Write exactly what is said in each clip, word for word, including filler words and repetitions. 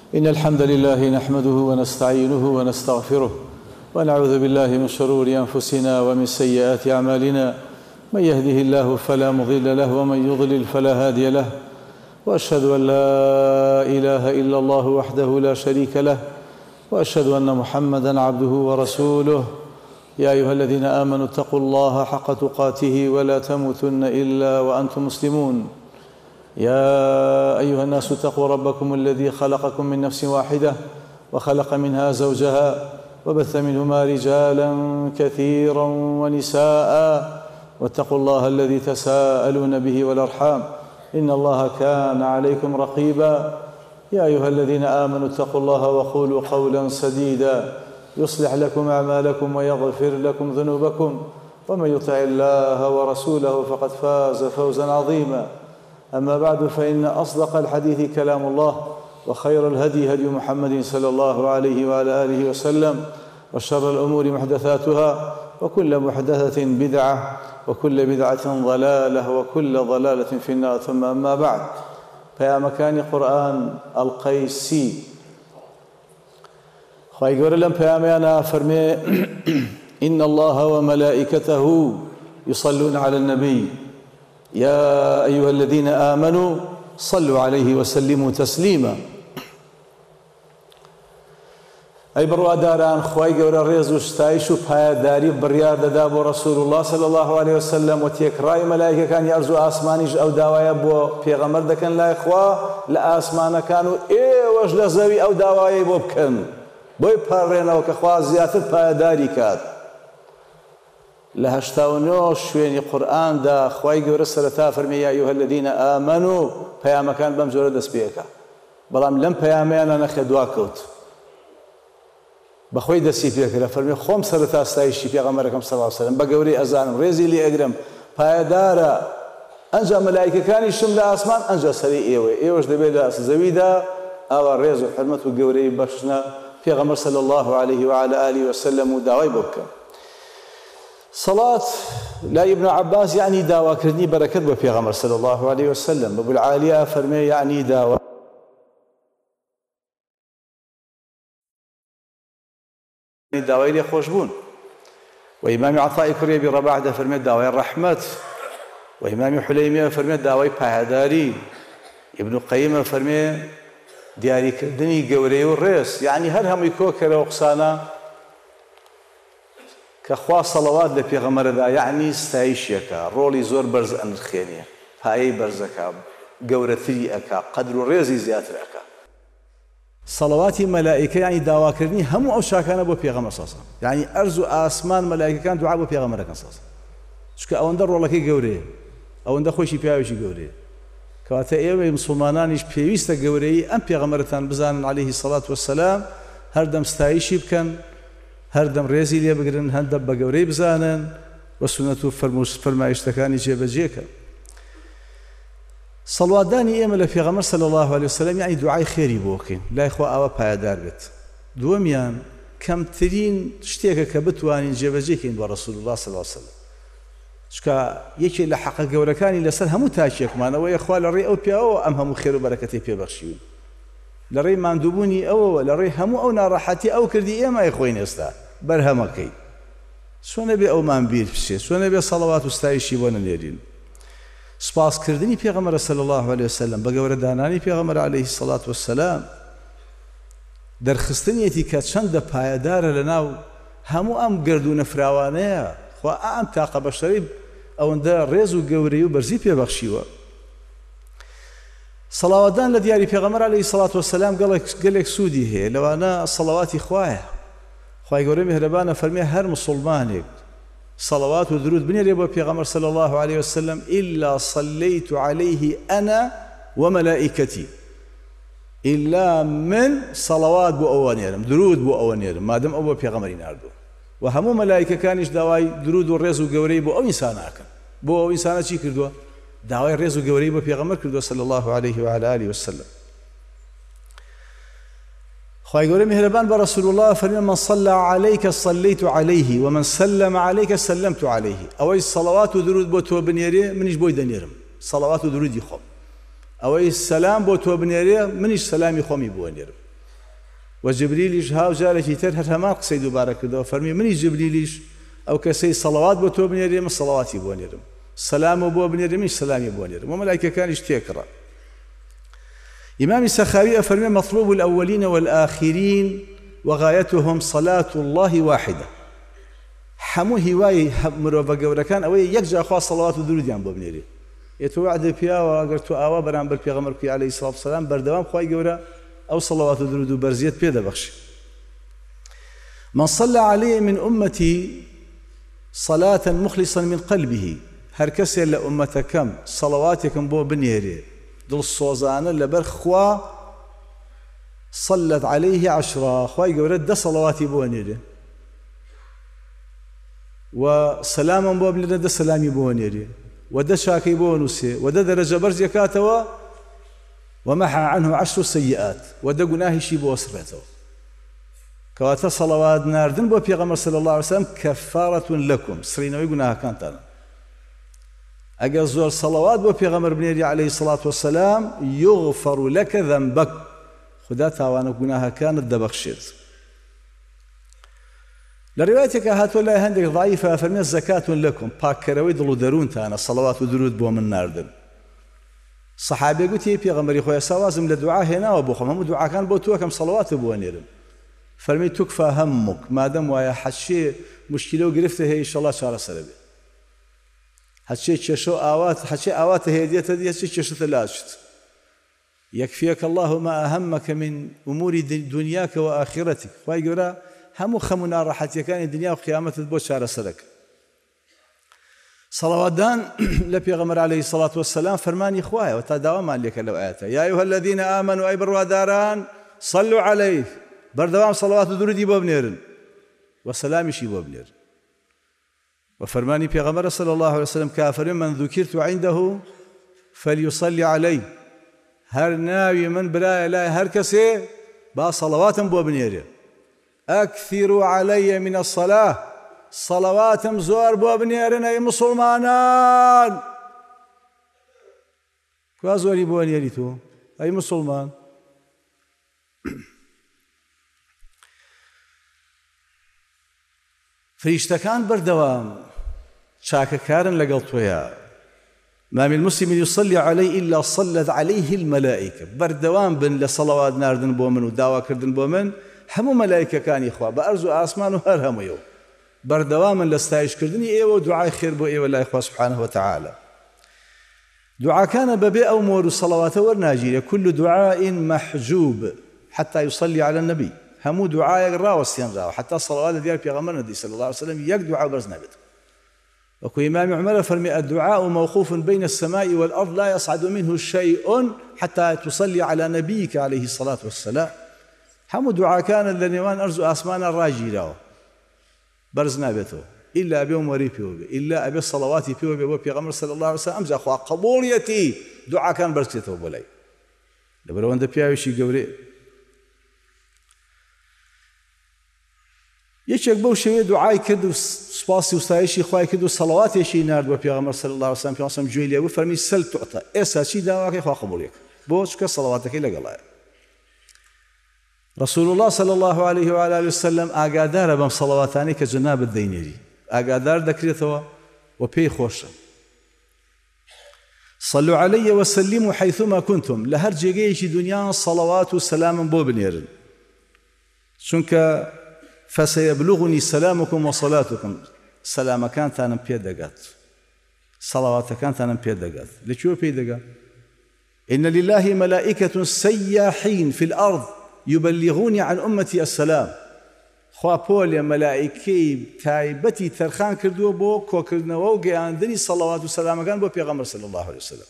إن الحمد لله نحمده ونستعينه ونستغفره ونعوذ بالله من شرور أنفسنا ومن سيئات أعمالنا من يهده الله فلا مضل له ومن يضلل فلا هادي له وأشهد أن لا إله إلا الله وحده لا شريك له وأشهد أن محمدًا عبده ورسوله يا أيها الذين آمنوا اتقوا الله حق تقاته ولا تموتن إلا وأنتم مسلمون يا أيها الناس اتقوا ربكم الذي خلقكم من نفس واحدة وخلق منها زوجها وبث منهما رجالا كثيرا ونساء واتقوا الله الذي تساءلون به والأرحام إن الله كان عليكم رقيبا يا أيها الذين آمنوا اتقوا الله وقولوا قولا سديدا يصلح لكم أعمالكم ويغفر لكم ذنوبكم ومن يطع الله ورسوله فقد فاز فوزا عظيما أما بعد فإن أصدق الحديث كلام الله وخير الهدي هدي محمد صلى الله عليه وعلى آله وسلم وشر الأمور محدثاتها وكل محدثة بدعة وكل بدعة ضلالة وكل ضلالة في النار ثم أما بعد فيا مكان قرآن القيسي خواهي قول لهم فيا فرمي إن الله وملائكته يصلون على النبي يا أيها الذين آمنوا صلوا عليه وسلموا تسليما أي برواداران خواهي قول الرئيس وشتايش وبهايا داري بريار دابو رسول الله صلى الله عليه وسلم وتيكراي ملائكة كان يرزو آسمانيش أو داوايا بو پیغمبر دكن لا إخوة لآسمان كانوا إيه وجل زوي أو داوايا بو بكن بوي پارينا وكخوا زيادة بهايا داري كات لهشتاونو شويني قرآن دا خواهي قول السلطة فرمي يا أيها الذين آمنوا بيا مكان بمجرد اسبيكا بلام لم بيا ميانا نخدواكوت بخوي دسي فيك فرمي خوم سرتا استايشي پیغمبركم صلى الله عليه وسلم بقوري أزانم ريزي لي أقرم پايدارا أنجا ملائكة كان يشم لآسمان أنجا سري إيوه إيوش دبي دا زوي دا أو الريز وحرمت وقوري بشنا پیغمبر صلى الله عليه وعلى آله وسلم وداوي بوكا صلاة لا ابن عباس يعني داوا كردني بركت بپیغمبر صلى الله عليه وسلم أبو العالية فرمي يعني داوا داوای لێ خۆش بوون و ئیمامی عەطای کوڕی ئەبی ڕەباح دەفەرمێت داوای ڕەحمەت و ئیمامی حولەیمیە فەرمێت داوای پایداری ئیبن قەییمە فەرمێ دیاریکردنی گەورەی و ڕێز یعنی هەر هەمووی کۆکەرەوە قسانە کە خوا سەڵەوات لە پێغەمبەرەدا یعنی ستایشیەکە ڕۆڵی زۆر بەرز ئەنرخێنێ پایەی بەرزەکە گەورەتری ئەکا قەدر و ڕێزی زیاتر ئەکا صلواتی ملائکە یعنی داواکردنی هەموو ئەو شاکانە بۆ پێغەمبەر ساسە یعنی ئەرز و ئاسمان ملائکەکان دوعا بۆ پێغەمبەرەکەن ساسە چونکە ئەوەندە ڕۆڵەکەی گەورەیە ئەوەندە خۆشی پیاوێکی گەورەیە کەواتە ئێوە مسلمانانیش پێویستە گەورەی ئەم پێغەمبەرتان بزانن عەلەیهی سەڵات وەسەلام هەردەم ستایشی بکەن هەردەم ڕێزی لێ بگرن هەندە بە گەورەی بزانن و سونەت و فەرمایشتەکانی جێبەجێکەن سەڵواتدانی ئێمە لە پێغەمبەر صلی الله علیه وسلم یعنی دوعای خێری بۆ بکەین لای خوا ئەوە پایدار بێت دووەمیان کەمترین شتێکە کە بتوانین جێبەجێکەین بۆ ڕەسوول الله صلی الله علیه وسلم چکە یەکێ لە حەقە گەورەکانی لەسەر هەموو تاکێکمانەوەیە خوا لە ڕێی ئەو پیاوەوە ئەم هەموو خێر و بەرەکەتی پێبەخشیون لە ڕێی ماندووبوونی ئەوەوە لە ڕێی هەموو ئەو ناڕەحەتی ئەو کردی ئێمە خۆین ئێستا بەرهەمەکەی چۆنە بێ ئەومان بیر بچێت چۆنە بێ سەڵەوات و ستایشی بۆ نەنێرین سپاسکردنی پێغەمبەر صلی الله علیه وسلم بە گەورەدانانی پێغەمبەر عەلەیهی سەڵات وەسەلام دەرخستنیەتی کە چەندە پایەدارە لەناو هەموو ئەم گردوونە فراوانەیە خوا ئەم تاقە بەشەری ئەوەندە ڕێز و گەورەی و بەرزی پێبەخشیوە سەڵاوەتدان لە دیاری پێغەمبەر عەلەیهی سەڵات وەسەلام گەلێک سوودی هەیە لەوانە سەڵاواتی خوایە خوای گەورە میهرەبانە فەرمێ هەر موسڵمانێک صلوات ودرود بنيري أبو بيغمر صلى الله عليه وسلم إلا صليت عليه أنا وملائكتي إلا من صلوات بو أوانيرم درود بو أوانيرم ما دام أبو بيغمر يناردو وهمو ملائكة كانش داواي درود والرز وقوري بو أو إنسان أكن بو أو إنسان شي كردوا داواي الرز وقوري بو بيغمر كردوا صلى الله عليه وعلى آله وسلم خواهي قولي مهربان برسول الله فرمي من صلى عليك صليت عليه ومن سلم عليك سلمت عليه أوي الصلوات ودرود بو تو بنيري منيش بوي دنيرم صلوات ودرود يخوم أوي السلام بو تو بنيري منيش سلامي خومي بو نيرم وجبريليش هاو جارێکی تر هەر هەمان قسەی دووبارە کردەوە فەرمی منی جبريليش ئەو کەسەی سەڵەوات بۆ تۆ بنێرێ من سەڵەواتی بۆ نێرم سەلام بۆ بنێرێ من سەلامی بۆ نێرم و مەلایکەکانیش تێکڕا. إمام السخاوي أفرمي مطلوب الأولين والآخرين وغايتهم صلاة الله واحدة. حمو هواي مرۆڤە گەورەکان ئەوەیە یەک جا خوا سەڵەوات و درودیان بۆ بنێرێ. ئێتۆ وعدە پیاوە ئەگەر تۆ ئاوا بەرامبەر پێغەمبەر کوی عەلەیهی سەڵات وسەلام بەردەوام خوای گەورە ئەو سەڵەوات و درود و بەرزیەت پێ دەبەخشێ. من صلى عليه من أمتي صلاة مخلصا من قلبه هەر کەسێ لە ئومەتەکەم سەڵەواتێکم بۆ بنێرێ دڵسۆزانە لەبەر خوا صلت عليه عشرة خوای گەورە دە سەڵەواتی بۆ نێرێ و سەلامم بۆ بنێرێ دە سەلامی بۆ نێرێ و دە چاکەی بۆ نووسێ و دە دەرەجە بەرز یەکاتەوە ومحى عنه عشر سيئات و دە گوناهیشی بۆ وەسڕێتەوە. کەواتە سەڵەوات ناردن بۆ پێغەمبەر صلی الله عليه وسلم کەفارەة لەکم سڕینەوەی گوناهەکانتانە. ئەگەر زۆر سەڵەوات بۆ پێغەمبەر بنێری عەلەیهی سەڵات وەسەلام یوغفەڕ لەکە ذەنبەک خدا تاوانە گوناهەکانت دەبەخشێت. لە ڕیوایەتێکە هاتووە لای هەندێک ضعیفە فەرمێ زەکات لەکم پاککەرەوەی دڵ و دەروونتانە سەڵەوات و درود بۆ من ناردن. سەحابێ گوتی پێغەمبەری خۆی ساوازم لە دوعا هێناوە بۆ خۆم هەموو دوعاکان بۆ تۆ کەم سەڵەوات بۆ نێرم. فەرمی توکفا هەمووک مادەم وایە حەچێ مشکلە و گرفتە هەیە ئینشەڵڵا چارەسەرە بێ. هەچێ کێشە و ئاوات هەچێ ئاواتە هەیە دێتە دی هەچێ کێشەتە لاچێت. يكفيك الله ما أهمك من أمور دنياك وآخرتك. خوای گەورە هەموو خەم و ناڕەحەتیەکانی دنیا و قیامەتت بۆ چارەسەرەکە. سەڵەواتدان لە پێغەمبەر عەلەیهی سەڵات وەسەلام فەرمانی خوایەوە تا داوامان لێکە لەو ئاەتە یا ئەیها الذین آمنوا ئەی بڕواداران صلوا عەلەیه بەردەوام سەڵەوات و درودی بۆ بنێرن و سەلامیشی بۆ بنێرن. وفرماني پیغمبر صلى الله عليه وسلم كافر من ذكرت عنده فليصلي علي هر ناوي من براي لا هر كسي با صلواتم بو بنيري اكثروا علي من الصلاه صلواتم زور بو بنيرن اي مسلمانان كوازوري بو بنيري تو اي مسلمان فريشتكان بردوام شاككارن لقل تويا ما من مسلم يصلي عليه إلا صلت عليه الملائكة بردوام بن لصلوات ناردن بومن وداوا كردن بومن همو ملائكة كان إخوة بأرزو آسمان وهر همو يو بردوام لستايش كردني إيوه ودعاء خير بو إيوه الله إخوة سبحانه وتعالى. دعاء كان ببيع أمور الصلوات والناجية كل دعاء محجوب حتى يصلي على النبي همو دعاء راوسيان راو حتى صلوات ديال پیغمبرنا دي صلى الله عليه وسلم يك دعاء برز نابت. وكو إمام عمر فرمي الدعاء موقوف بين السماء والأرض لا يصعد منه شيء حتى تصلي على نبيك عليه الصلاة والسلام. همو دعاء كان لنوان أرزو آسمان الراجي راو برز نابته إلا أبي أموري بيوبي إلا أبي الصلوات بيوبي وبيغمر صلى الله عليه وسلم أمزا أخوة قبوليتي دعاء كان برز كتوب لي لبروان دا بياوشي قوري یەکێک بەو شێوەیە دوعای کرد و سپاسی و ستایشی خوای کرد و سەڵەواتێکی نارد بە پێغەمبەر صلی الله علیه و سلم پێغەمبەر گوێی لێ بوو فەرمی سەل تۆتە ئێستا چی داواکەی خوا قبوڵ یەکە بۆ چکە سەڵەواتەکەی لەگەڵایە. رسول الله صلی الله عليه و آله وسلم ئاگادارە بەم سەڵەواتانەی کە جەنابەت دەینێری ئاگادار دەکرێتەوە و پێی خۆشە. صلوا علي وسلموا حيثما كنتم لە هەر جێگەیەکی دنیا سەڵەوات و سەلامم بۆ بنێرن چونکە فسيبلغني سلامكم وصلاتكم سلام كان تانم بيدقات صلوات كان تانم بيدقات لشو بيدقات إن لله ملائكة سياحين في الأرض يبلغوني عن أمتي السلام خوا بول ملائكي تايبتي ترخان كردو بو كو كردنو وقياندني صلوات وسلام كان بو بيغمبر صلى الله عليه وسلم.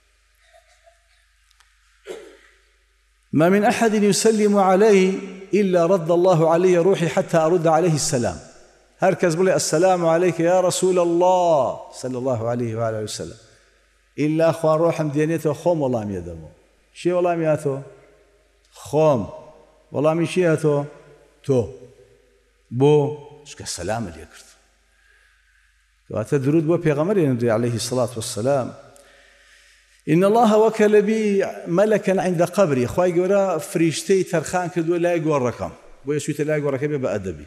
ما من أحد يسلم عليه إلا رد الله علي روحي حتى أرد عليه السلام. هركز بلي السلام عليك يا رسول الله صلى الله عليه وآله وسلم إلا أخوان روحم دينيته خوم والله ميدمو شي والله مياتو خوم والله ميشياتو تو بو شك السلام اللي يكرت وأتدرود بو بيغمر عليه الصلاة والسلام إن الله وكل بي ملكا عند قبري خواهي قورا فريشتي ترخان كدو لا يقول رقم ويشويت لا يقول رقم بأدبي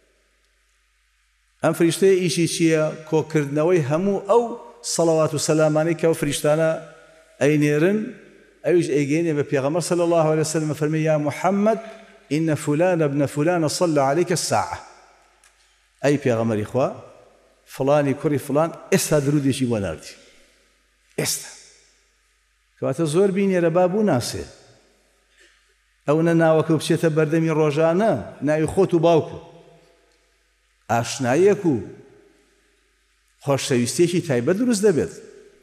أم فريشتي إيشي شيا كو كردنوي همو أو صلوات وسلامانيك وفريشتانا أي نيرن أيش أيجيني ببيغمر صلى الله عليه وسلم فرمي يا محمد إن فلان ابن فلان صلى عليك الساعة أي بيغمر إخوة فلان كوري فلان إستا درودي شي وناردي إستا كواتا زور بيني ربابو ناسي أو نناوكو بشيتا بردمي روجانا ناي خوتو باوكو آشنایەکو خۆشەویستێکی تایبەت دروست دەبێت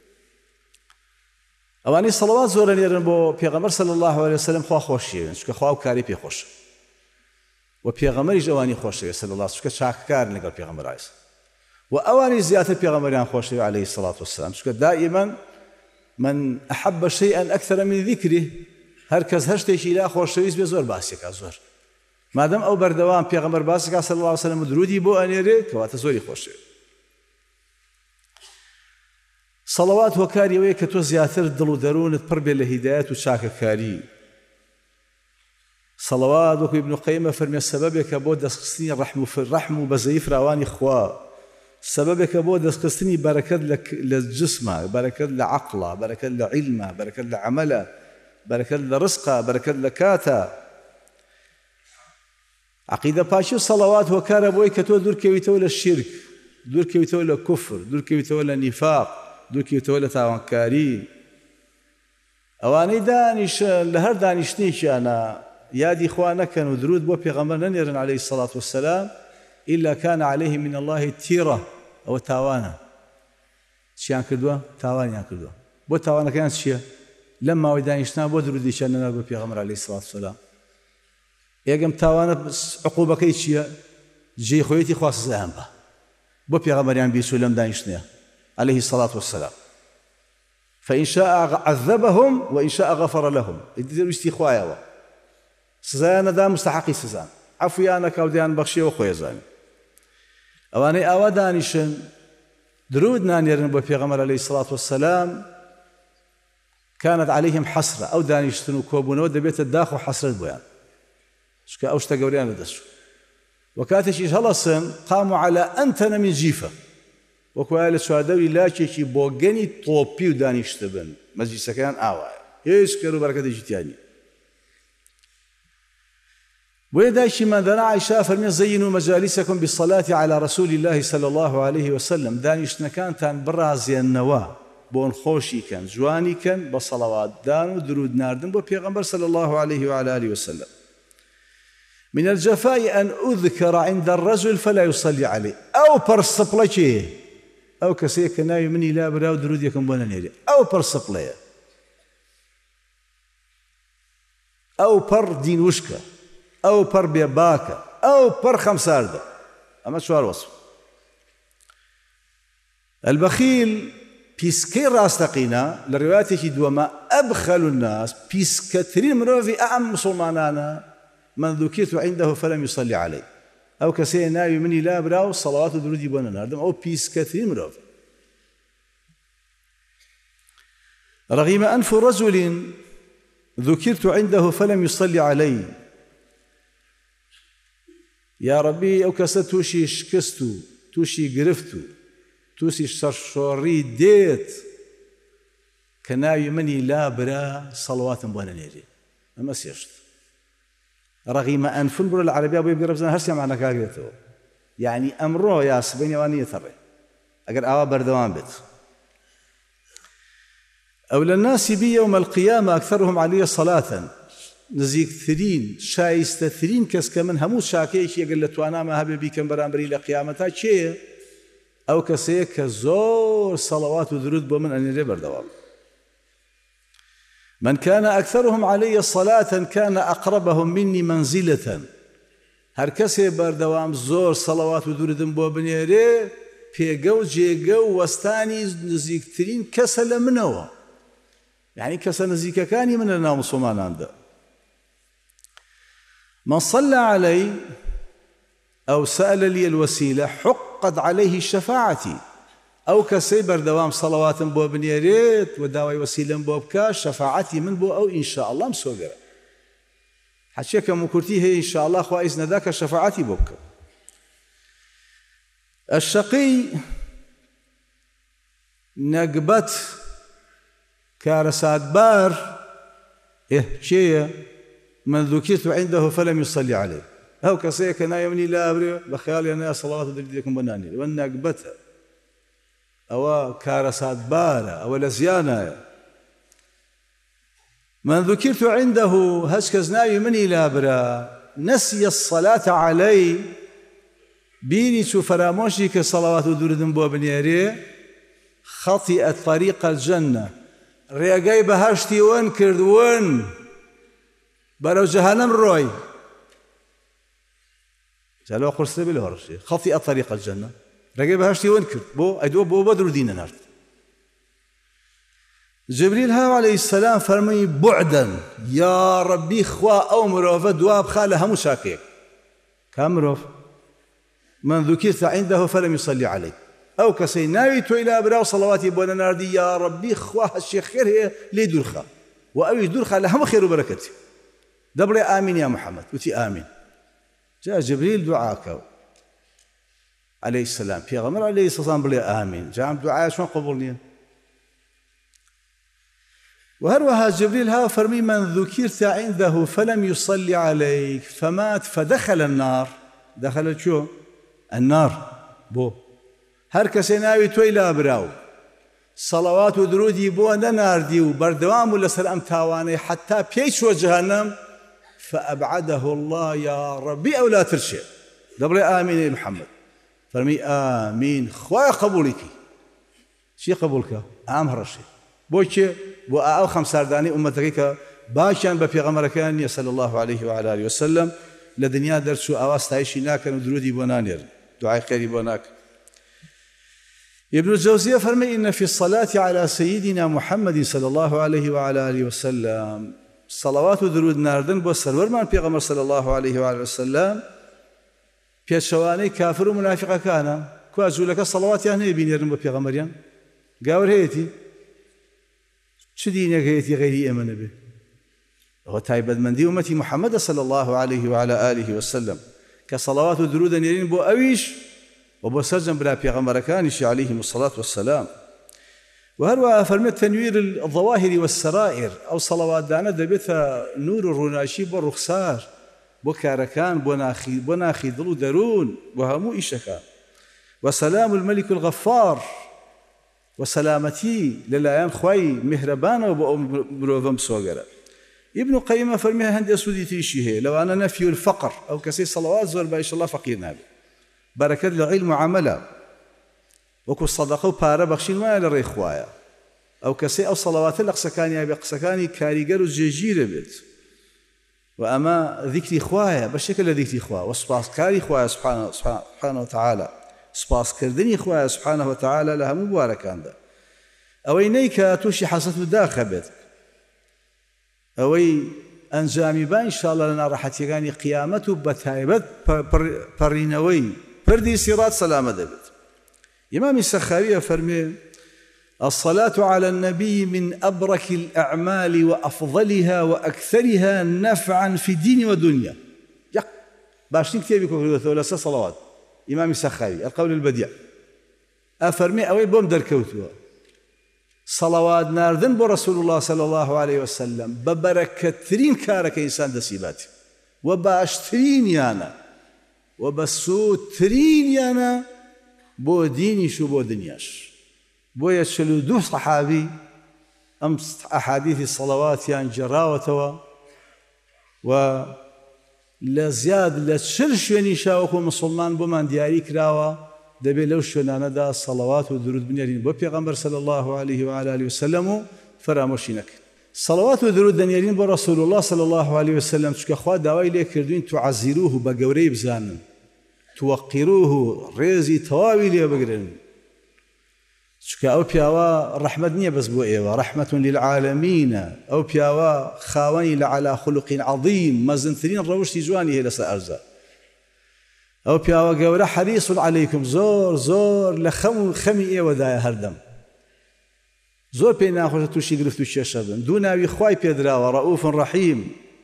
ئەوانەی سەڵەوات زۆرە لێرن بۆ پێغەمبەر صلی الله عليه وسلم خوا خۆشیەوێن چونکە خوا و کاری پێخۆشە و پێغەمبەریش ئەوانی خۆشەوێت صلی الله چونکە چاککارن لەگەڵ پێغەمبەر عیسی و ئەوانی زیاتر پێغەمبەریان خۆشەوێت عليه الصلاة والسلام چونکە دائما من أحب شيئا أكثر من ذكره هەر کەس هەر شتێکی لا خۆشەویست بێ زۆر باسیەکە زۆر مادام ئەو بەردەوام پێغەمبەر باسەکە صلی الله عليه وسلم درودی بۆ ئەنێرێ کەواتە زۆری خۆشەوێت سەڵەوات هۆکاری ئەوەیە کە تۆ زیاتر دڵ و دەروونت پڕ بێ لە هیدایەت و چاکەکاری سەڵەوات وەکو ئیبن قەییمە فەرمێ سەبەبێکە بۆ دەستخستنی ڕەحم و بەزەیی فراوانی خوا سەبەبێکە بۆ دەستخستنی بەرەکەت لە جسمە بەرەکەت لە عەقڵە بەرەکەت لە عیلمە بەرەکەت لە عەمەلە بەرەکەت لە ڕزقە بەرەکەت لە کاتە عقیدە پاچی و سەڵەوات هۆکارە بۆی کە تۆ دوورکەویتەوە لە شیرک دوورکەویتەوە لە کوفر دوورکەویتەوە لە نیفاق دوورکەویتەوە لە تاوانکاری ئەوانەی دانیشن لە هەر دانیشتێکیانە یادی خوا نەکەن و درود بۆ پێغەمبەر نەنێرن عليه الصلاة والسلام إلا كان عليه من الله تيرة أو تاوانا چیان کردووە تاوانیان کردووە بۆ تاوانەکەیان چییە لەم ماوەی دانیشتنا بۆ درودیشیان نەنار بۆ پێغەمبەر عليه الصلاة والسلام یەکەم تاوانە عقوبەکەی چییە جێی خۆیەتی خوا سزایان بە بۆ پێغەمبەریان بیرچوو لەم دانیشتنیە عليه الصلاة والسلام فإن شاء عذبهم وإن شاء غفر لهم ویستی خوایەوە سزایان نەدا مستحقی سزان عەفویان نەکا و دەیان بەخشیەوە خۆی ئەزانێ ئەوانەی ئاوا دانیشن درود نانێرن بۆ پێغەمبەر عليه الصلاة والسلام كانت عليهم حسرة أو دانیشتن و کۆبوونەوە دەبێتە داخ و حەسرەت بۆیان شكا أوشتا قوريان لدسو وكاتشيش هلسن قاموا على أنتن من جيفة وكوالة سوادوي لا شيء بوغني طوبي ودانيشتبن مجلس كان آوا يسكروا بركة جتياني ويدايش من ذنا عائشة فرمي زينوا مجالسكم بالصلاة على رسول الله صلى الله عليه وسلم دانيشتنا كان تان برازي النواة بون خوشي كان جواني كان بصلوات دان ودرود ناردن بو بيغمبر صلى الله عليه وعلى آله وسلم من الجفاء أن أذكر عند الرجل فلا يصلي عليه أو برسبلة أو كسيك ناوي مني لا براو درود يكون بونا نيري أو برسبلة أو بر دين وشكا أو بر بيباكا أو بر خمساردة أما شو هالوصف البخيل بيسكي راستقينا لرواياته دوما أبخل الناس بيسكترين مروفي أعم مسلمانانا من ذكرت عنده فلم يصلي عليه أو كسي ناوي مني لا براو صلوات درودي بونا ناردم أو بيس كثير مروف رغم أنف رجل ذكرت عنده فلم يصلي عليه يا ربي أو كسي توشي شكستو توشي قرفتو توشي شرشوري ديت كناوي مني لا برا صلوات بونا نيري أما سيشت رغم أنف برو العربية أبو يبقى ربزان هرسي معنا كاقريته يعني أمره يا سبيني وانية تري أقر أوا بردوان بيت أولى الناس بي يوم القيامة أكثرهم علي صلاة نزيك ثرين شايست ثرين كس كمن هموت شاكيش يقول لتوانا ما هبي بي كم برامبري لقيامتها شيء أو كسيك زور صلوات ودرود بمن أن يري بردوان من كان أكثرهم علي صلاة كان أقربهم مني منزلة هر كسي بردوام زور صلوات ودردن بو بنيري بيقو جيقو وستاني نزيكترين كسل منوا يعني كسل نزيك كاني من النام صمان عنده من صلى علي أو سأل لي الوسيلة حقد عليه شفاعتي ئەو کەسەی بەردەوام سەڵەواتم بۆ بنێرێت و داوای وەسیلەم بۆ بکە شەفاعەتی من بۆ ئەو ئینشاءالله مسۆگەرە حەچێکم و کورتی هەیە ئینشاءالله خوا ئیزنەدا کە شەفاعەتی بۆ بکە الشەقی نەگبەت کارەساتبار ئێ کێیە من ذوکرت عنده فلم يصلي عليه ئەو کەسەیە کە ناوی منی لابرێ بە خەیاڵیان نایە سەڵاوات دەری دەکەم بە نانێ ئەوە نەگبەتە ئەوە کارەساتبارە ئەوە لە زیانایە من ذوکرت عنده هەچ کەس ناوی منی لابرا نسي الصلاة علي بینی چوو فەرامۆشی کە سەڵاوات و دوورودم بۆ بنێرێ خەطئ طريق الجنة ڕێگەی بەهەشتی ون کردون بەرەو جەهەنەم ڕۆی جالەوە قورسە بێ لە هەڕەشێ خەطئ طريق الجنة ڕێگەی بەهەشتی ون کرد بۆ ئەیدووە بۆ بە درودینە نرد جبريل هاو عليه السلام فرمي بعدا يا ربي خوا أو مروفة دواب خالة هم شاكيك كم مروف من ذكرت عنده فلم يصلي عليه أو كسيناوي تويلا براو صلواتي بونا ناردي يا ربي خوا الشيخ خير هي لي درخة وأوي درخة لهم خير وبركته دبري آمين يا محمد وتي آمين جاء جبريل دعاك عليه السلام في غمر عليه الصلاة والسلام بلي آمين جاء دعاء شو قبولني وهروها جبريل ها فرمي من ذكرت عنده فلم يصلي عليك فمات فدخل النار دخل شو النار بو هر کسی ناوی توی لابراو صلوات و درودی بو نناردی و بردوام و لسر ام تاوانی حتى پیش و جهنم فأبعده الله يا ربي أو لا ترشي دبري آمين يا محمد فرمي آمين خواه قبولك شي قبولك آم هرشي بوچه بو آو خمسارداني أمتك باشان بپیغمبرکان صلى الله عليه وعلى آله وسلم لدنيا درسو آواز تايشي ناكن و درودي بو نانير دعاء خيري بو ناك ابن الجوزية فرمي إن في الصلاة على سيدنا محمد صلى الله عليه وعلى آله وسلم صلوات درود ناردن بو سرورمان پیغمبر صلى الله عليه وعلى وسلم پیشوانی کافر و منافق كان كواجولك صلوات يعني بينيرن بو پیغمبريان قاور هيتي چه دينك هيتي غير امن به هو تايبد من دي امتي محمد صلى الله عليه وعلى آله وسلم كصلوات درود نيرين بو اويش وبو سجن بلا پیغمبر كانش عليهم الصلاة والسلام وهروها فرمت تنوير الظواهر والسرائر أو صلوات دانا دبتها نور الرناشي بالرخصار بكاركان بناخي بناخي ظلو درون وهمو إشكا وسلام الملك الغفار وسلامتي للايان خوي مهربانة وبروفم سوغرا ابن قيمة فرميها هندي أسودي تيشيه لو أنا نفي الفقر أو كسي صلوات زور بايش الله فقير نابي بركة العلم وعمله وكو الصدقة وبارا بخشين ما لري خوايا أو كسي أو صلوات الأقسكاني أبي أقسكاني كاريجر وجيجير بيت وأما ذكري خوايا بشكل ذكري خوايا وسباس كاري خوايا سبحانه سبحانه وتعالى سباس كردني خوايا سبحانه وتعالى لها مبارك عنده أوي نيكا توشي حصة داخل بيت أوي أنجامي با إن شاء الله لنا راحت يغاني قيامته بتايبت برينوي فردي سيرات سلامة دبت إمام السخاوي فرمي الصلاة على النبي من أبرك الأعمال وأفضلها وأكثرها نفعا في الدين والدنيا يق باشتين كتابي كوكو ثلاثة صلوات إمام السخاوي القول البديع أفرمي أوي بوم دركوتوا صلوات ناردن برسول الله صلى الله عليه وسلم ببركترين كارك إنسان دسيباتي وباشترين يانا وبسوترين يانا بو ديني شو بو دنياش بو يتشلو دو صحابي أمس أحاديث الصلوات يعني جراوتوا و لزياد لتشرش ونشاوكو مسلمان بومان دياري كراوا دبي لو شنانا دا الصلوات ودرود بنيارين بو پیغمبر صلى الله عليه وعلى آله وسلم فراموشينك صلوات ودرود بنيارين بو رسول الله صلى الله عليه وسلم چكا خوا داوای لێ کردوین تعزیروه بقوري بزانن توقروه ريزي تواوي لێ بگرن چكا او پیاوا رحمت نییە بەس بۆ ئێوە رحمة للعالمين او پیاوا خاوەنی لعلى خلق عظيم مەزنترین ڕەوشتی جوانی هەیە لەسەر ئەرزە ئەو پیاوە گەورە حەریص عەلەیکم زۆر زۆر لە خەم و خەمی ئێوەدایە هەردەم زۆر پێی ناخۆشە تووشی گرفت و کێشە بن دوو ناوی خوای پێدراوە ڕەئوف ڕەحیم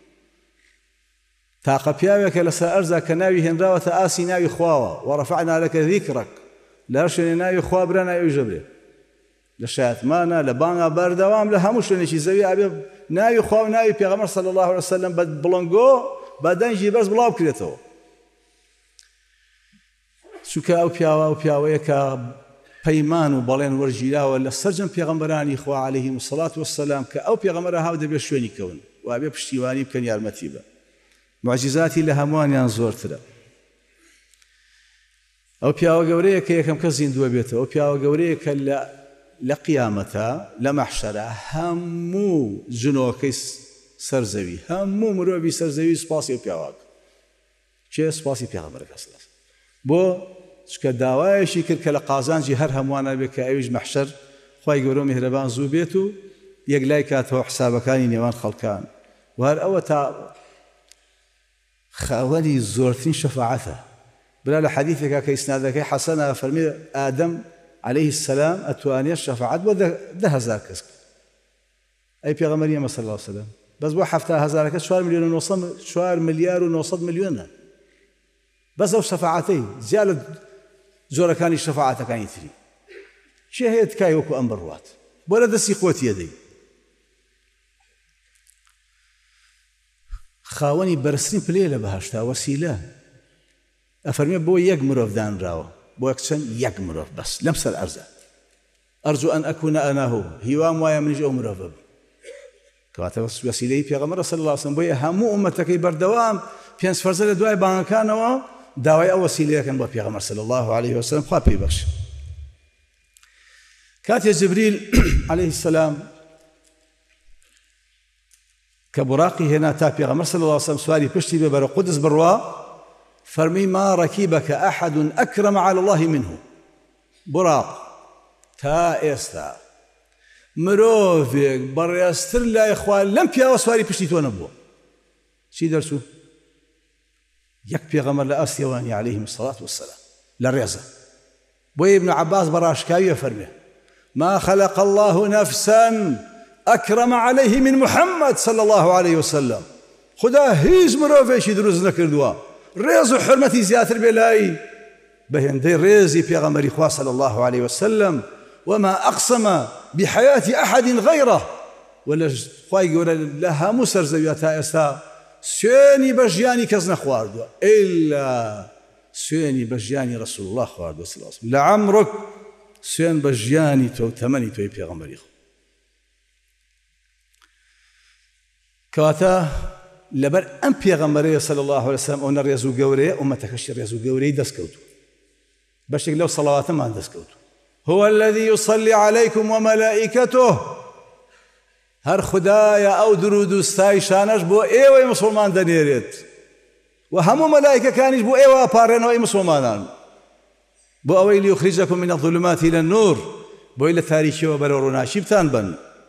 تاقە پیاوێکە لەسەر ئەرزا کە ناوی هێنراوەتە ئاسی ناوی خواوە وەڕەفەعنا لەکە ذیکڕەک لە هەر شوێنێ ناوی خوا برا ناوی ژەبرێ لە شایەتمانە لە بانگا بەردەوام لە هەموو شوێنێکی زەوی ئابێ ناوی خوا و ناوی پێغەمبەر صلی الله علیه وسلم بە بڵنگۆ بە دەنجی بەرز بڵاو بکرێتەوە چونکە ئەو پیاوە و پیاوەیە کە پەیمان و بەڵێن وەرگیراوە لە سەرجەم پێغەمبەرانی خوا عەلەیهیم السەڵات وەسسەلام کە ئەو پێغەمبەرە هاو دەبێت شوێنی کەون و ئابێ پشتیوانی بکەن یارمەتی بە معجزاتی لە هەمووانیان زۆرترە ئەو پیاوە گەورەیە کە یەکەم کەس زیندووە بێتەوە ئەو پیاوە گەورەیە کە لە قیامەتە لە مەحشەرە هەموو جنۆکەی سەرزەوی هەموو مرۆڤی سەرزەوی سوپاسی ئەو پیاوەکە چێ سوپاسی پێغەمبەرەکە سەڵات بۆ چکە داوایەشی کرد کە لە قازانجی هەر هەمووانە بێت کە ئەویش مەحشەر خوای گەورە و میهرەبان زوو بێت و یەک لای کاتەوە حسابەکانی نێوان خەڵکان و هەر ئەوە تا خاوەنی زۆرترین شەفاعەتە برا لە حەدیثێکا کە ئیسنادەکەی حەسەنە فەرمێ ئادەم عەلەیه السەلام ئەتوانێت شەفاعەت بۆ دە هەزار کەس ئەی پێغەمبەری ئێمە صلی الله علیه وسلم بەس بۆ هەفتە هەزارەکە چوار ملیۆن و چوار ملیار و نۆسەد ملیۆنە بەس ئەو شەفاعەتەی زیاد لە جۆرەکانی شەفاعەتەکانی تری چێ هەیە تکای وەکو ئەم بڕوات بۆ لە دەستی خۆتی ئەدەی خاوەنی بەرزترین پلێ لە بەهەشتا وەسیلە ئەفەرمێ بۆ یەک مرۆڤ دانراوە بۆ یەکچەند یەک مرۆڤ بەس لەم سەر ئەرزە ئەرجو ئەن ئەکوونە ئەنا هو هیوام وایە منیش ئەو مرۆڤە بم کەواتە وەسیلەی پێغەمبەر صلی الله علیه وسلم بۆیە هەموو ئومەتەکەی بەردەوام پێنج فەرزە لە دوای بانگەکانەوە داوای ئەو وەسیلەیەکەن بۆ پێغەمبەر صلی الله علیه وسلم خوا پێی بەخشێ کاتێ جبریل عەلەیه السەلام کە بوراقی هێنا تا پێغەمبەر صلی الله علیه وسلم سواری پشتی بێ بەرە قودس بڕوا فەرمی ما رەکیبەکە ئەحەد ئەکرەمە عەلی الله منه بوراق تا ئێستا مرۆڤێک بەڕێزتر لای خوا لەم پیاوە سواری پشتی تۆ نەبووە چی دەرچوو یەک پێغەمبەر لە ئاسیەوانی عەلەیهیم السەڵات وەسسەلام لە ڕێزە بۆیە ئیبن عەباس بەڕاشکاویە فەرمێ ما خلق الله نفسا أكرم عليه من محمد صلى الله عليه وسلم خدا هیچ مرۆڤێکی دروست نەکردووە ڕێز و حرمەتی زیاتر بێ لای بەهێندەی ڕێزی پێغەمبەری خوا صلى الله عليه وسلم وما أقسم بحياة أحد غيره ولا خوای گەورە لە هەموو سەرزەویە تا ئێستا سوێنی بە ژیانی کەس نەخواردووە ئیلا سوێنی بە ژیانی ڕەسوول الله خواردووە صلی الله عليه وسلم لە عەمرک سوێن بە ژیانی تۆ و تەمەنی تۆی پێغەمبەری خوا کەواتە لەبەر ئەم پێغەمبەرەیە صلی الله عليه وسلم ئەو نەڕێز و گەورەیە ئومەتەکەشی ڕێز و گەورەی دەستکەوتووە بەشێک لەو سەڵاواتەمان دەستکەوتووە هو الذي يصلي عليكم وملائكته هەر خدایە ئەو درود و ستایشانەش بۆ ئێوەی مسڵمان دەنێرێت و هەموو مەلایکەکانیش بۆ ئێوە ئەپارێنەوەی مسڵمانان بۆ ئەوەی لیوخریجەکم من الظلمات إلى النور بۆی لە تاریکیەوە بەرەو ڕووناچی بتان بن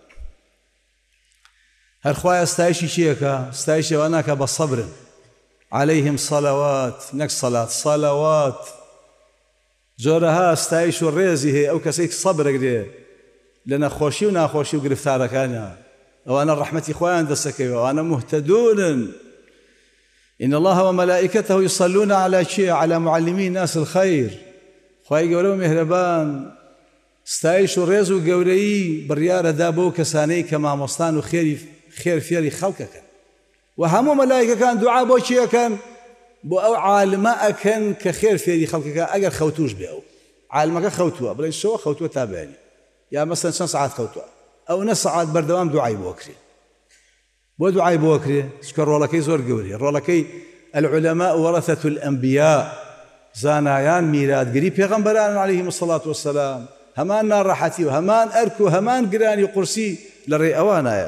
هەر خوایە ستایشی چیەکە ستایشی ئەوە ناکە بە سەبرن عەلەیهیم سەڵەوات نەک سەڵات سەڵەوات جۆرەها ستایش و ڕێزی هەیە ئەو کەسێک سەبرەگرێ لە نەخۆشی و ناخۆشی و گرفتارەکانە ئەوانە ڕەحمەتی خۆیان دەسەکەوێ ئەوانە مهتدون إن الله وملائكته يصلون على شيء على معلمي الناس الخير خوای گەورە و میهرەبان ستایش و ڕێز و گەورەیی بڕیارەدا بۆ کەسانەی کە مامۆستان و خێر فێری خەڵکەکەن و هەموو مەلایکەکان دوعا بۆ چیەکەن بۆ ئەو عالمە ئەکەن کە خێر فێری خەڵکەکە ئەگەر خەوتوش بێ ئەو عالمەکە خەوتووە بڵێن شەوە خەوتووە تا بێنی یا مەسەن چەند سەعات خەوتووە ئەو نە سەعات بەردەوام دوعای بۆ کرێ بۆ دوعای بۆ کرێ چکە ڕۆڵەکەی زۆر گەورەیە ڕۆڵەکەی العلماء ورثة الأنبياء زانایان میراتگری پێغەمبەران عەلەیهیم الصلاة والسلام هەمان ناڕەحەتی و هەمان ئەرک و هەمان گرانی و قورسی لەڕێ ئەوانایە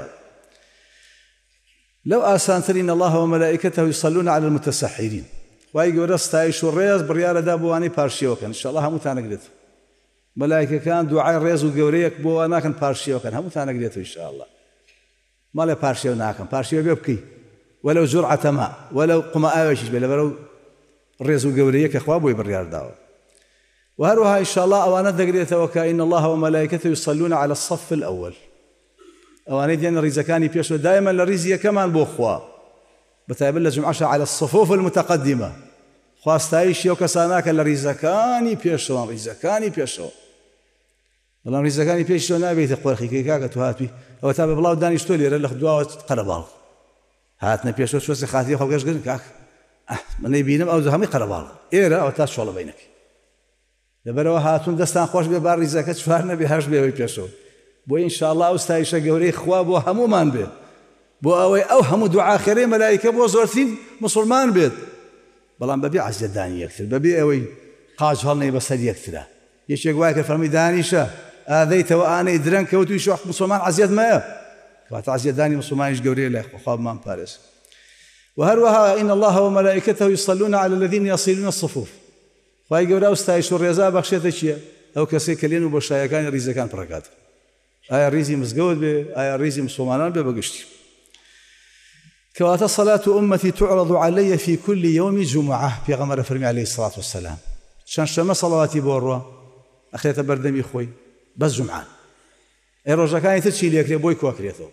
لەو ئاسانتر إن الله وملائكته يصلون على المتسحرين خوای گەورە ستایش و ڕێز بڕیارەدا بۆ وانەی پارشیەوەکەن انشاءالله هەمووتان ئەگرێت مەلایکەکان دوعای ڕێز و گەورەیەک بۆ وا ناکەن پارشیەوەکەن هەمووتان ئەگرێتەوە انشاءالله ماڵێ پارشیەوە ناکەن پارشیەوە بێ بکەی وەلەو جورعەتە ماء وەلەو قومە ئاوێکیش بێ لەبەرەو ڕێز و گەورەیە کە خوا بۆی بڕیارداوە. وهروها إن شاء الله أوانا دقريته وكأن الله وملائكته يصلون على الصف الأول. أوانا ديان الرزكاني بيشو دائما للرزية كمان بوخوا بتابل جمعة على الصفوف المتقدمة خواستايش يوكساناك للرزكاني بيشو رزكاني بيشو والله رزكاني بيشو نابي تقول خي كيكاك تهاتي أو تابع بلاو داني شتولي رلخ دواء قربال هاتنا بيشو شو سخاتي خلقش قرن كاك من يبينم أو زهمي قربال إيرا أو تاس شغل بينك لبروا هاتون دستان خوش به بار ریزکت چوار نبی هرش به پیشو بو ان شاء الله استایش گوری خوا بو همو مان به بو او او همو دعا خیره ملائکه بو زورتین مسلمان بید بلان ببی عزیز دانی یکتر ببی اوی قاج هلنی بسد یکتر یش یک واکر فرمی دانیشه اذیت و انا درنک و تو شو مسلمان عزیز ما كوات عزيز داني مسلمانش جوري له وخاب مان باريس وهروها إن الله وملائكته يصلون على الذين يصلون الصفوف فاي جورا استايش الرزا بخشته شيء أو كسي كلين وبشايا كان ريزا كان بركات آية ريزي مسجود به آية ريزي مسلمان به بقشتي كوات صلاة أمتي تعرض علي في كل يوم جمعة في غمر فرمي عليه الصلاة والسلام شان شما صلواتي بوروا أخيت بردمي خوي بس جمعان أي رجع كان يتشيل يكري بوي كواكريته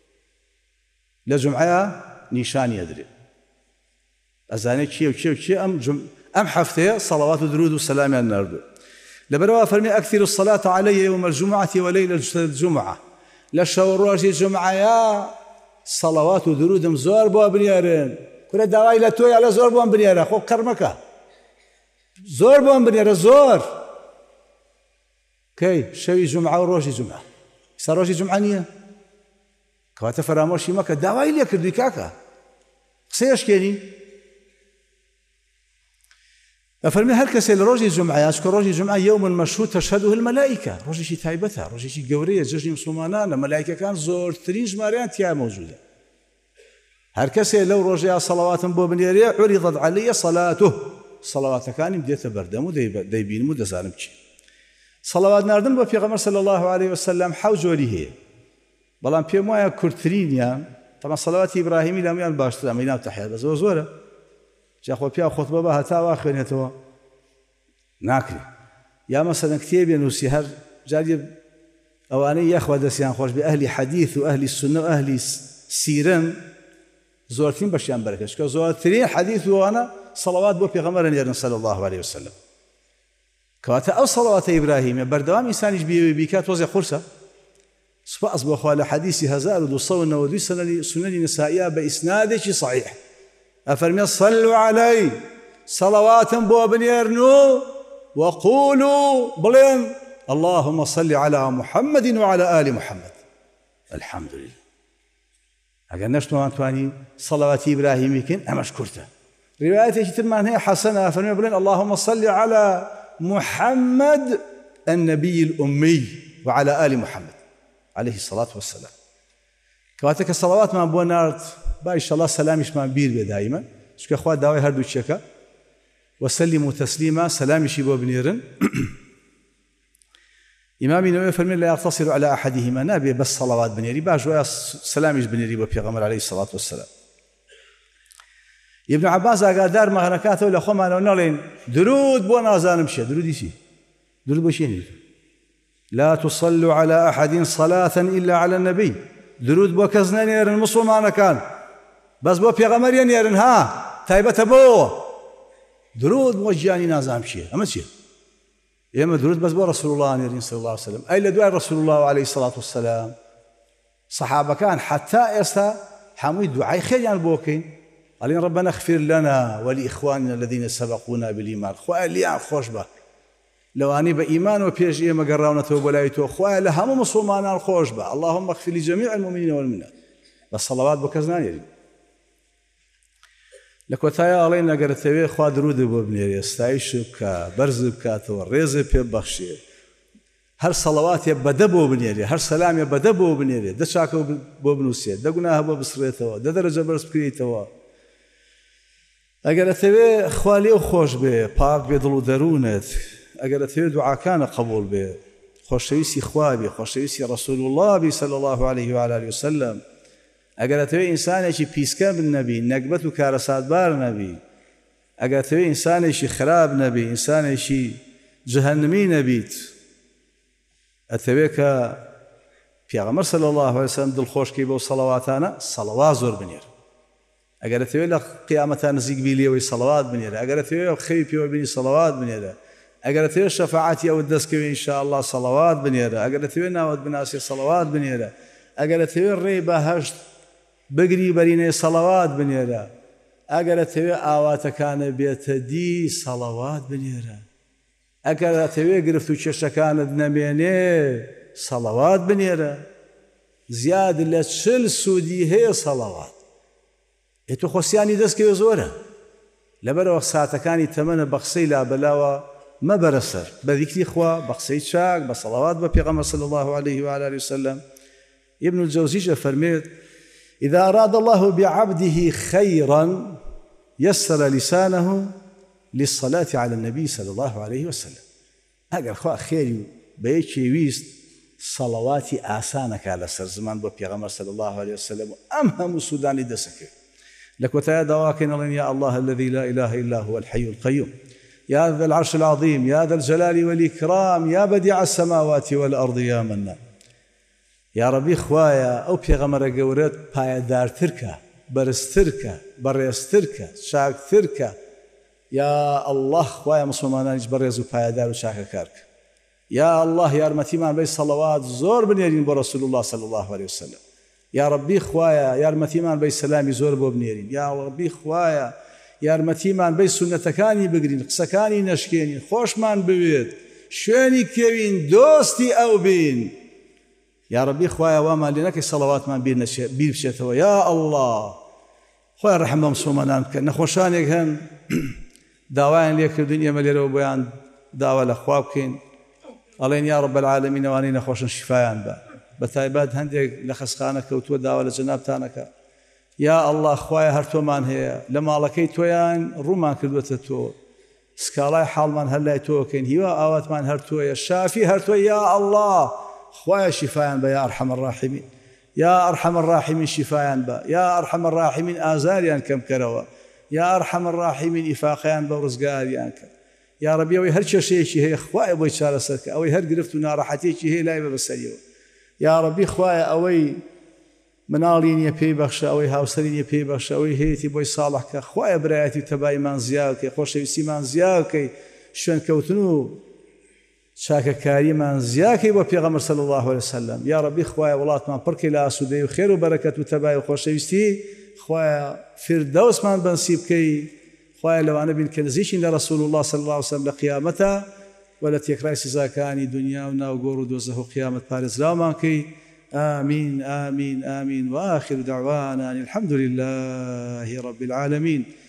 لجمعة نيشان يدري أزاني كي وكي وكي أم جم أم حفته صلوات درود والسلام على النار لبروا فرمي أكثر الصلاة علي يوم الجمعة وليلة الجمعة لشوراج الجمعة يا صلوات درود مزور بو بنيارن كل دواي لا توي على زور بو بنيارن خو كرمكا زور بو بنيارن زور كي شوي جمعة وروج جمعة سروج جمعة نية كواتا فراموشي مكا دواي لي كردي كاكا سيش كيني أفرمي هل كسي لروج الجمعة يذكر روج الجمعة يوم مشهود تشهده الملائكة روج شي تايبتها روج شي قورية ججني مسلمانان الملائكة كان زور ترين جماريان تيا موجودة هل كسي لو روجها صلوات بو بنيارية عرضت علي صلاته صلوات كان بديت بردم ديبين مدزانم شي صلوات ناردن بو پیغمبر صلى الله عليه وسلم حوجوري هي بلان بيمويا كرترين يا طبعا صلوات إبراهيمي لم يان باشتر أمينا وتحيات بس وزورة جاء بيا خطبة بها تاوا خينتوا ناكري يا مثلا كتيب ينوسي هر جاري أو أنا يا أخوة دسيان خوش بأهل حديث وأهل السنة وأهل سيرن زورتين بشيان بركش كزورتين حديث وأنا صلوات بو پیغمبر صلى الله عليه وسلم كواتا أو صلوات إبراهيم بردوام إنسان يجبي بيكات وزي خرسة سبا أصبح على حديث هزار ودوصونا ودوي سنن نسائية بإسنادك صحيح أفرمي صلوا علي صلوات بو بنيرنو وقولوا بلين اللهم صل على محمد وعلى آل محمد الحمد لله أقل نشتو أنتواني صلوات إبراهيم كن أمش كرته رواية ترمان هي حسنة أفرمي بلين اللهم صل على محمد النبي الأمي وعلى آل محمد عليه الصلاة والسلام كواتك الصلوات ما بو نارت با إن شاء الله سلامش ما بير بي دائما شكو أخوات داوي هردو تشيكا وسلموا تسليما سلامش بو بنيرن إمامي نووي فرمي لا يقتصر على أحدهما نابي بس صلوات بنيري باش ويا سلامش بنيري بو بيغمر عليه الصلاة والسلام ابن عباس أقادار مغركاته ولا خو معنا نولين درود بو نازانم شي درود يشي درود بو شي لا تصلوا على أحد صلاة إلا على النبي درود بو كزنان يرن مسلمان كان بس بو پیغمبر يرن ها تايبته بو درود موجاني نازام شي اما شي يما درود بس بو رسول الله يرن صلى الله عليه وسلم اي لدعاء رسول الله عليه الصلاة والسلام صحابة كان حتى استا حمي دعاء خير يعني بوكين قالين ربنا اغفر لنا ولإخواننا الذين سبقونا بالإيمان خواه لي خوش بك لو أني بإيمان وبيج إيه مقراونا توبلايتو خواه لهم مسلمان خوش بك اللهم اغفر لجميع المؤمنين والمؤمنات بس صلوات بكزنان يريد لك وتايا علينا قرتوي خواه درود بابنيري استعيشو بكا برز بكاتو ريزي بيبخشي هر صلوات يبدا بابنيري هر سلام يبدا بابنيري دا شاكو بابنوسي دا قناها بابسريتو دا درجة برز بكريتو اگر اتوی خوالی و خوش به پاک به دل و درونت اگر اتوی دعا کان قبول به خوشویسی خوابی خوشویسی رسول الله بی صلی الله علیه و آله و سلم اگر اتوی انسانی که پیسکن بالنبی نکبت و کارسادبار نبی ئەگەر ئینسانێکی خراپ نەبی ئینسانێکی جەهەنمی نەبیت ئەتەوێت کە پێغەمبەر صلی الله علیه وسلم دڵخۆشکەی بەو سەڵەواتانە سەڵەوات زۆر بنێر ئەگەر ئەتەوێت لە قیامەتە نزیک بی لێەوەی سەڵەوات بنێرە ئەگەر ئەتەوێت خەوی پێوە بینی سەڵەوات بنێرە ئەگەر ئەتەوێت شەفاعەتی ئەوت دەستکەوێ ئینشاءالله سەڵەوات بنێرە ئەگەر ئەتەوێت ناوت بناسی سەڵەوات بنێرە ئەگەر ئەتەوێت ڕێی بەهەشت بگری بەرینەی سەڵەوات بنێرە ئەگەر ئەتەوێت ئاواتەکانە بێتە دی سەڵەوات بنێرە ئەگەر ئەتەوێت گرفت و کێشەکانت نەمێنێ سەڵەوات بنێرە زیاد لە چل سوودی هەیە سەڵەوات ئێتۆ خۆسیانی دەستکەوێ زۆرە لەبەرەوە ساتەکانی تەمەنە بە قسەی لابەلاوە مەبەرە سەر بە ذیکری خوا بە قسەی چاک بە سەڵەوات بە پێغەمبەر صلی الله عليه وعلى وسلم. ابن الجوزي فرميت إذا أراد الله بعبده خيرا يسر لسانه للصلاة على النبي صلى الله عليه وسلم. أقل خوا خيري بيكي ويست صلواتي آسانك على سر زمان بو پیغمبر صلى الله عليه وسلم أم هم سوداني دسك لك وتايا دواكين يا الله الذي لا إله إلا هو الحي القيوم يا ذا العرش العظيم يا ذا الجلال والإكرام يا بديع السماوات والأرض يا منان. يا ربي خوايا أو پیغمبر گورت پایدارترکە بەرزترکە بەڕێزترکە چاکترکە يا الله خوايا مسلمانانیش بەڕێز و پایدار و چاکەکارکە يا الله یارمەتیمان بەی سەڵەوات زۆر بنێرین بۆ رسول الله صلى الله عليه وسلم. يا ربي خوايا یارمەتیمان بەی سەلامی زۆر بۆ بنێرین يا ربي خوايا یارمەتیمان بەی سونەتەکانی بگرین قسەکانی نەشکێنین خۆشمان بوێت شوێنی کەوین دۆستی ئەو بین يا ربي خوايا وما لنك صلوات من بير بير بشتوا يا الله خوايا رحمه مسلمان كان نخوشانك هن داوان ليك الدنيا مليرو بيان داوا لاخوابكين الله يا رب العالمين واني نخوش شفايان با بتايبات هندك لخسخانك وتو داوا لجناب تانك يا الله خوايا هرتو مان هي لما لكي تويان رومان كدوت تو سكالاي حال من هلا تو كاين هي اوات مان هرتو يا شافي هرتو يا الله خوايا شفايا با يا أرحم الراحمين يا أرحم الراحمين شفايا با يا أرحم الراحمين آزاريان كم كروا يا أرحم الراحمين إفاقيان با ورزقاريان كم يا ربي أوي هر شيء هي خوايا بوي شارة سرك أوي هر قرفتو نارحتي هي لايبة بسريو يا ربي خوايا أوي منالين يبي بخشا أوي هاوسرين يبي بخشا أوي هيتي بوي صالح كخوايا براياتي تباي من زياكي خوش يسي من زياكي شون كوتنو شاككاري من زياكي وبيغمر صلى الله عليه وسلم. يا ربي خوايا ولات من بركي لا سودي وخير وبركة وتباي وخوشويستي خوايا فردوس من بنسيبكي خوايا لو أنا بين كنزيشين لرسول الله صلى الله عليه وسلم لقيامته ولا تيكراي سزاكاني دنيانا وقورو دوزه قيامة بارز رامانكي آمين آمين آمين وآخر دعوانا الحمد لله رب العالمين.